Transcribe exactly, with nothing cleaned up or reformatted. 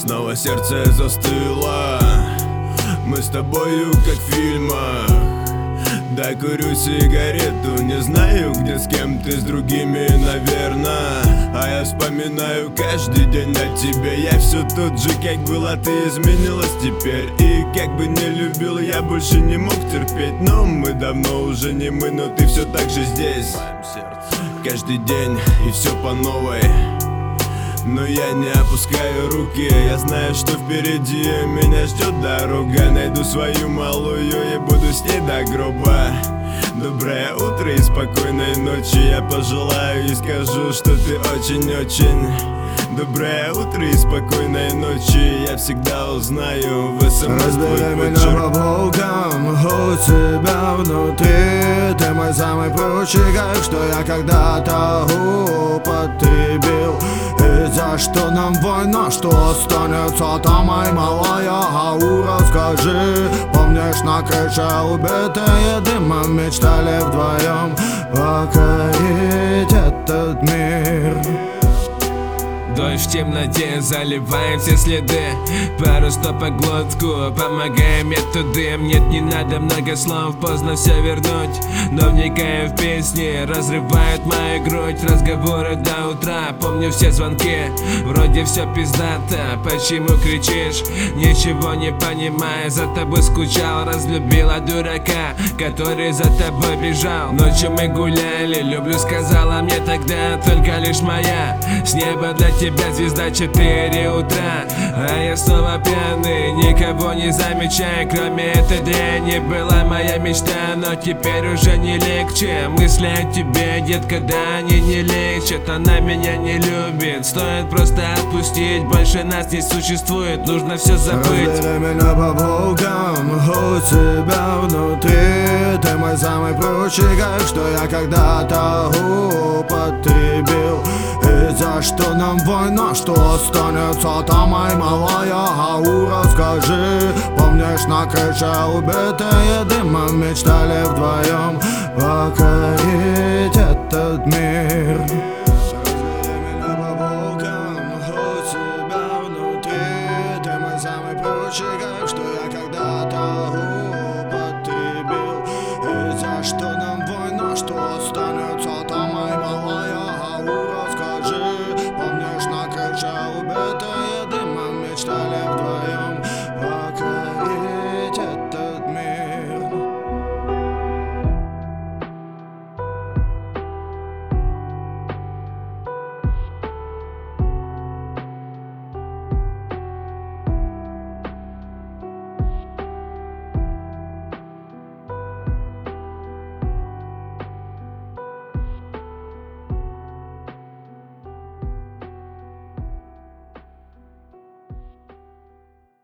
снова сердце застыло. Мы с тобою как в фильмах. Докурю сигарету, не знаю, где с кем ты, с другими, наверно. А я вспоминаю каждый день о тебе. Я все тот же, как была, ты изменилась теперь. И как бы не любил, я больше не мог терпеть. Но мы давно уже не мы, но ты все так же здесь. Каждый день и все по новой. Но я не опускаю руки. Я знаю, что впереди меня ждет дорога. Найду свою малую и буду с ней до гроба. Доброе утро и спокойной ночи я пожелаю и скажу, что ты очень-очень. Доброе утро и спокойной ночи я всегда узнаю в смс. Разбери меня по полкам, у тебя внутри. Ты мой самый прочий грех, что я когда-то употребил. И за что нам война, что останется там, моя малая? Ау, расскажи. Помнишь, на крыше убитые дымом мечтали вдвоем покорить этот мир. Дождь в темноте заливает все следы. Пару стопок глотку, помогаем методы. Нет, не надо много слов, поздно все вернуть. Но вникая в песни, разрывают мою грудь. Разговоры до утра, помню все звонки. Вроде все пиздато, почему кричишь? Ничего не понимая, за тобой скучал. Разлюбила дурака, который за тобой бежал. Ночью мы гуляли, люблю, сказала мне тогда. Только лишь моя, с неба для тебя тебя звезда, четыре утра. А я снова пьяный, никого не замечаю, кроме этой дряни. Была моя мечта, но теперь уже не легче. Мысли о тебе, детка, да они не лечат. Она меня не любит, стоит просто отпустить. Больше нас не существует, нужно все забыть. Разбери меня по полкам, у тебя внутри. Ты мой самый прочий грех, что я когда-то употребил. И за что нам война, что останется там, моя малая? Ау, расскажи. Помнишь, на крыше убитые дымом мечтали вдвоем покорить этот мир.